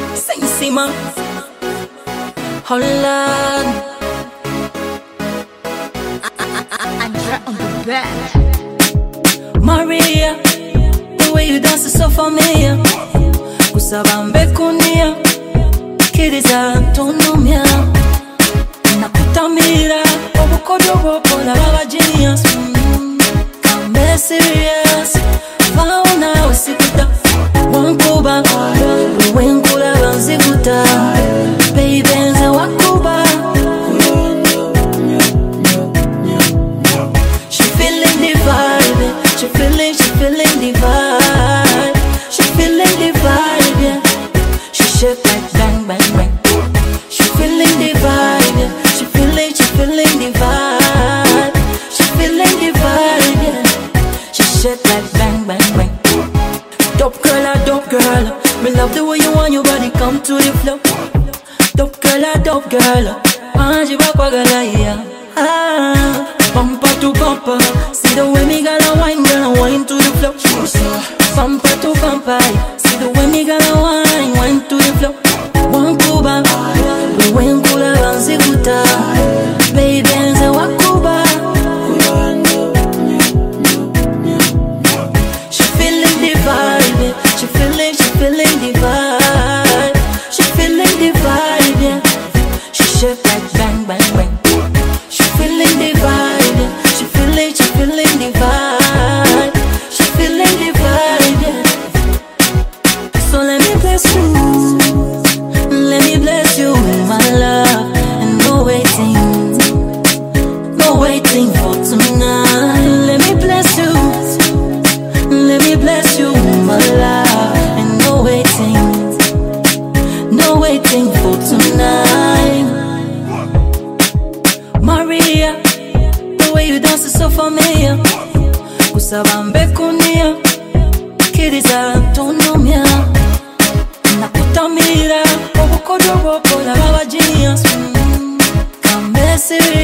Sensima, Holland, Andra on the bed. Maria, the way you dance is so familiar. Kusabambe kunia, kiriza autonomia. Nakutamira, obukodobo pola baba genius. Kambe serious, fauna usikuta. Wankuba, wenkula banzikuta. Baby nze wakuba. She feeling the vibe, she feeling the vibe. She feeling the vibe, yeah. She shake like bang bang bang. She feeling the vibe, yeah. She feeling the vibe. She feeling the vibe, yeah. She shake like bang bang bang. Dope girl, me love the way you want your body come to the floor. Dope girl, Angie Bakwagala, yeah. Bumper to bumper, see the way me gonna wine to the floor. Bumper to bumper, see the way me gonna wine to the floor. One Cuba, we went Kula Banzikuta, baby nze wakuba. She feeling the vibe, she feeling the vibe. She feeling the vibe, yeah. She shake like bang bang bang. She feeling the vibe, yeah. She feeling the vibe. She feeling the vibe, yeah. So let me bless you, my love, and no waiting for tonight. Let me bless you, my love, and no waiting for tonight. Maria, the way you dance is so familiar. Kusabambe kunia, kiriza autonomia. Nakutamira, obukodobo pola baba genius. Kambe serious.